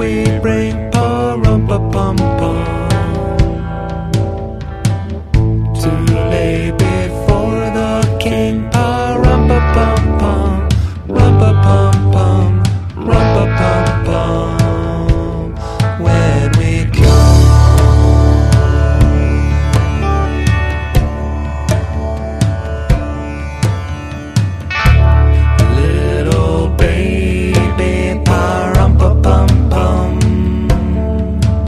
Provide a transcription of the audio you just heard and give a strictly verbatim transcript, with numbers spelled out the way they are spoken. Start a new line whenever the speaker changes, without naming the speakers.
we bring pa-rum-pa-pum-pum to lay before the king.